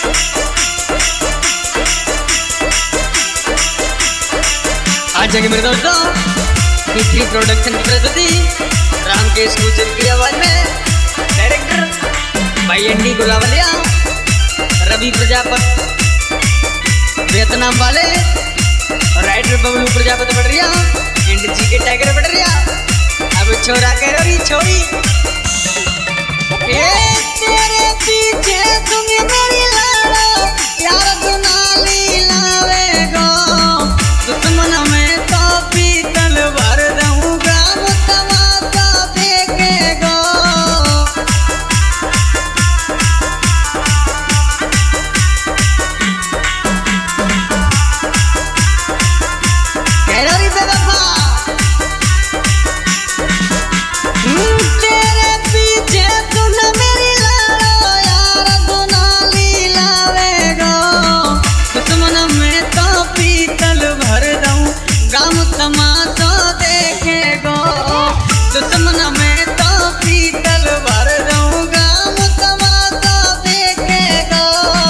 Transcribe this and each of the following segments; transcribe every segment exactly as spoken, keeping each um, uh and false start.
आज जगह मेरे दोस्तों पृथ्वी प्रोडक्शन की प्रस्तुति रामकेश गुजर की आवाज में डायरेक्टर भाई एंडी गुलावलिया, रवि प्रजापति वियतनाम वाले, राइटर बबलू प्रजापति बढ़िया, एंड जी के टाइगर बढ़िया। अब छोरा कह रही छोरी ए तेरे पीछे तुम मेरी लाड़ो यार दुनाली लावे गो दुश्मन में तो पीतल भर दूंगा तमाशा देखेगो। कह रही बेवफा तेरे पीछे तुम मेरी लाड़ो यार दुनाली लावेगो दुश्मन में तो पीतल भर दूं गाम तमाशा देखेगो। दुश्मन में तो पीतल भर दूं गाम तमाशा देखेगो।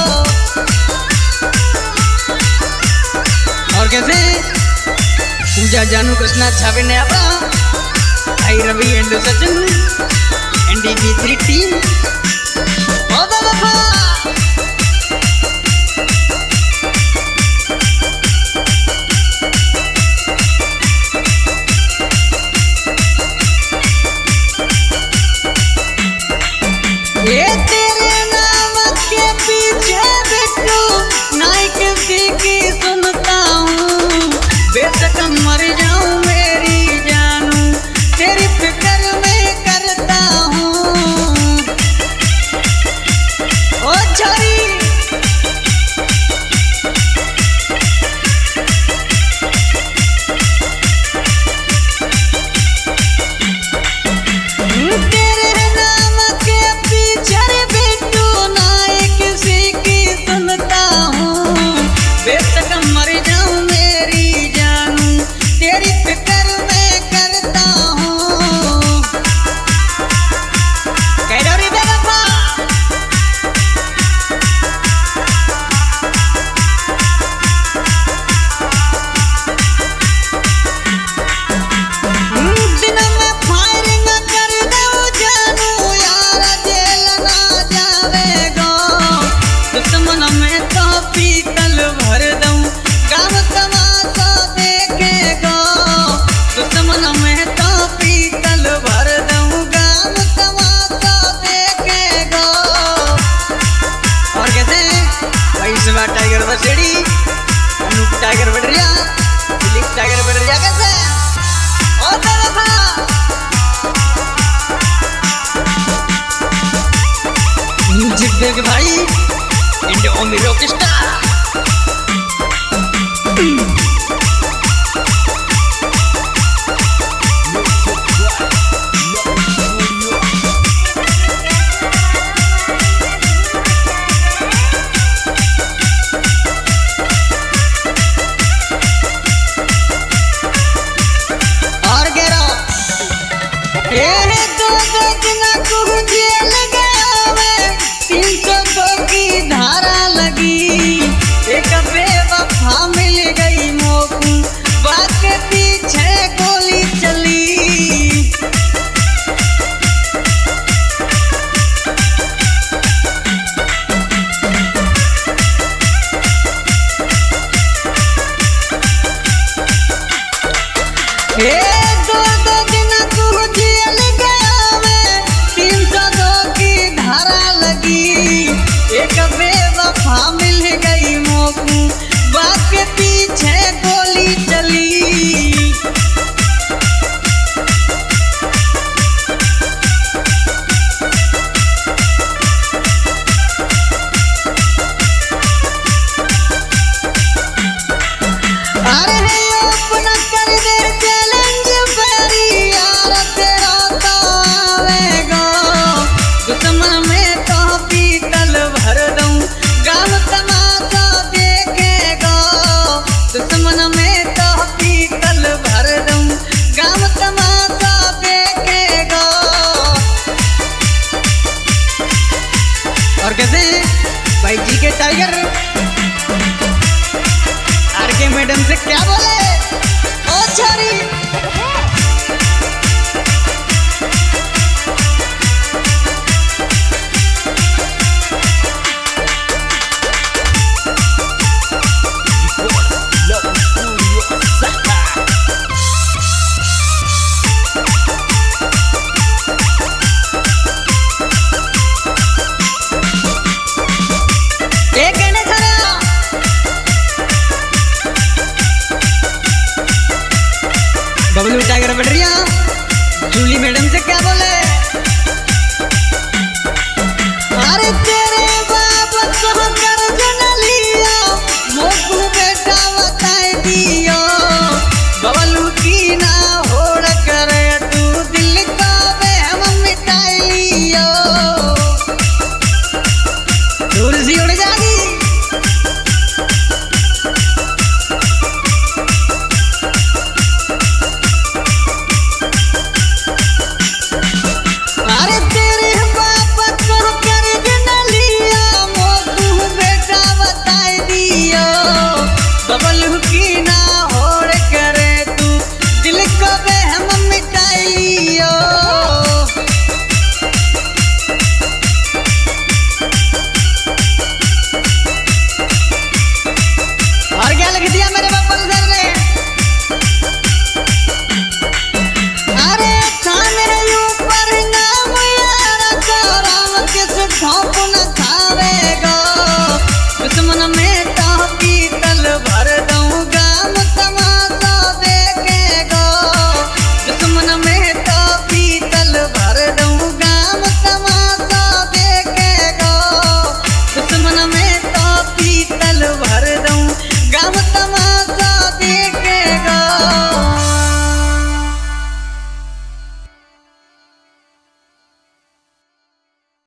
और कैसे पूजा जानू कृष्णा छावे ने आपा आई Ravi and Sachin NDP three team ओ बाबा ये तेरे नाम के पीछे बिट्टू नाइक की सुनता हूँ बेशक मर जाऊं मेरी जानू तेरी फिक्र में करता हूँ। ओ छोरी तेरे नाम के पीछे बिट्टू नाइक की सुनता हूँ बेशक मर जाऊं मेरी जानू तेरी फिक्र में करता हूँ। कह रही बेवफा दिन में फायरिंग कर दो जानू यार जेल ना जावेगो दुश्मन में तो पीतल भर दूं गाम तमाशा देखेगो। दुश्मन में तो पीतल भर दूं गाम तमाशा देखेगो। और कैसे भाई सवा टाइगर बसेड़ी अनूप टाइगर बढ़िया, दिलीप टाइगर बढ़िया कैसे और बेवफा म्यूजिक देख भाई एंड ओमी रॉक स्टार। और गेरो ए दो दो दिन को जेल गया मैं तीन सौ दो की धारा लगी एक बेवफा मिल गई। भाई जी के टाइगर आर के मैडम से क्या बोले ओ छोरी बबलू टाइगर बढ़िया जूली मैडम से क्या बोले अरे तेरे बाप को कर्ज न लियो मोकू बेटा बताए दियो बबलू की ना होड़ करे तू दिल का बेहम मिटाई लियो दूर सी